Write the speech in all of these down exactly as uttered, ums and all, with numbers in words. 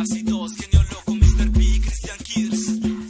pasitos, genio loco, mister P, Christian Kids.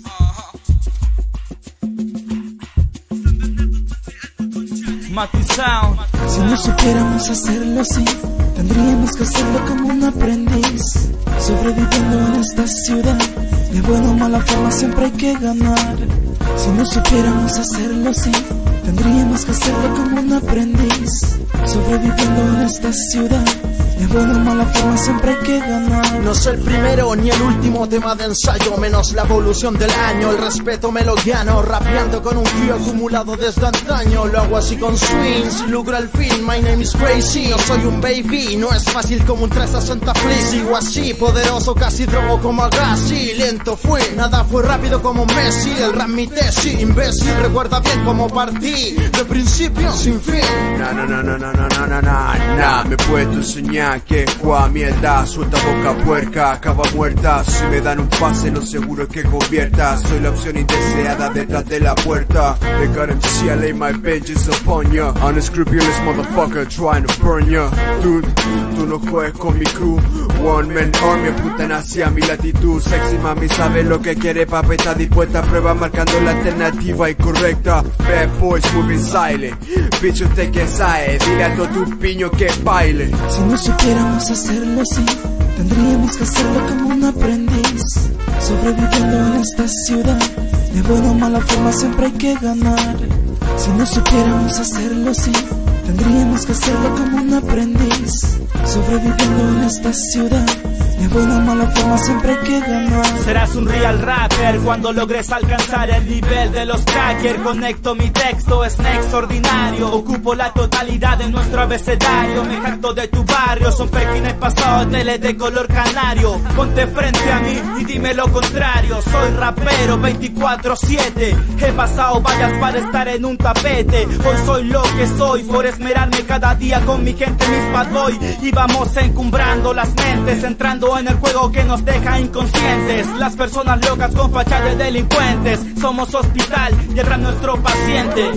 Mati Sound. Si no supiéramos hacerlo así, tendríamos que hacerlo como un aprendiz. Sobreviviendo en esta ciudad, de buena o mala forma siempre hay que ganar. Si no supiéramos hacerlo así, tendríamos que hacerlo como un aprendiz. Sobreviviendo en esta ciudad, de buena o mala forma siempre hay que ganar. No soy el primero ni el último tema de ensayo, menos la evolución del año. El respeto me lo gano, rapeando con un tío acumulado desde antaño. Lo hago así con swings y logro al fin. My name is crazy, no soy un baby. No es fácil como un trescientos sesenta flip. Sigo así, poderoso, casi drogo como Agassi. Lento fui, nada fue rápido como Messi. El rap mi tesis, imbécil, recuerda bien cómo partí, de principio sin fin. No, no, no, no, no, no, no, no, no, no. Me puedo enseñar que qua mierda, suelta boca puerca, acaba muerta. Si me dan un pase, lo seguro es que convierta. Soy la opción indeseada detrás de la puerta. They got M C, I lay my vengeance upon ya. Unscrupulous motherfucker trying to burn ya. Dude, tú no juegues con mi crew. One man army apuntan hacia mi latitud. Sexy mami sabe lo que quiere, papá está dispuesta a prueba, marcando la alternativa incorrecta. Bad boys moving silent. Bitch, usted que sabe, dile a todo tu piño que baile. Si no supiéramos hacerlo así, tendríamos que hacerlo como un aprendiz. Sobreviviendo en esta ciudad, de buena o mala forma siempre hay que ganar. Si no supiéramos hacerlo así, tendríamos que hacerlo como un aprendiz. Sobreviviendo en esta ciudad, de buena o mala forma siempre hay que ganar. Serás un real rapper cuando logres alcanzar el nivel de los crackers. Conecto mi texto, es extraordinario. Ocupo la totalidad de nuestro abecedario. Me jacto de tu barrio, son perkines pasados tele de color canario. Ponte frente a mí y dime lo contrario. Soy rapero veinticuatro siete. He pasado vallas para estar en un tapete. Hoy soy lo que soy por esmerarme cada día con mi gente, mis bad boy. Y vamos encumbrando las mentes, entrando en el juego que nos deja inconscientes. Las personas locas con facha de delincuentes. Somos hospital y el rap nuestro paciente.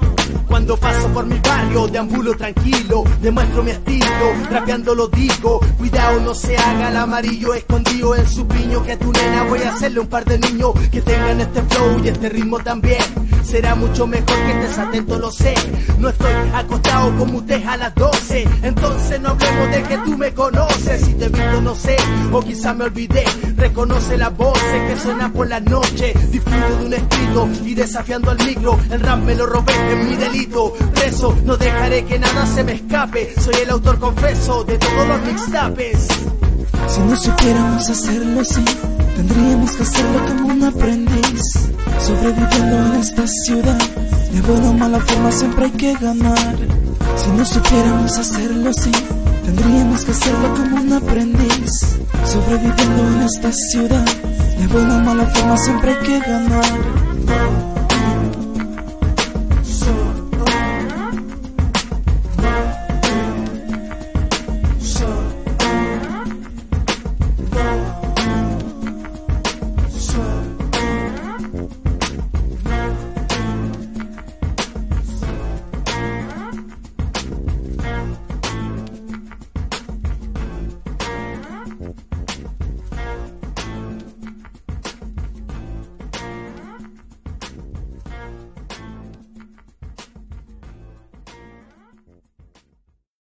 Cuando paso por mi barrio, deambulo tranquilo, demuestro mi estilo, rapeando lo digo. Cuidado no se haga el amarillo escondido en su piño, que a tu nena voy a hacerle un par de niños que tengan este flow y este ritmo también. Será mucho mejor que estés atento, lo sé. No estoy acostado como usted a las doce. Entonces no hablemos de que tú me conoces. Si te he visto no sé, o quizá me olvidé. Reconoce las voces que suenan por la noche. Disfruto de un escrito y desafiando al micro. El rap me lo robé, es mi delito. Preso, no dejaré que nada se me escape. Soy el autor confeso de todos los mixtapes. Si no supiéramos hacerlo así, tendríamos que hacerlo como un aprendiz. Sobreviviendo en esta ciudad, de buena o mala forma siempre hay que ganar. Si no supiéramos hacerlo así, tendríamos que hacerlo como un aprendiz. Sobreviviendo en esta ciudad, de buena o mala forma siempre hay que ganar.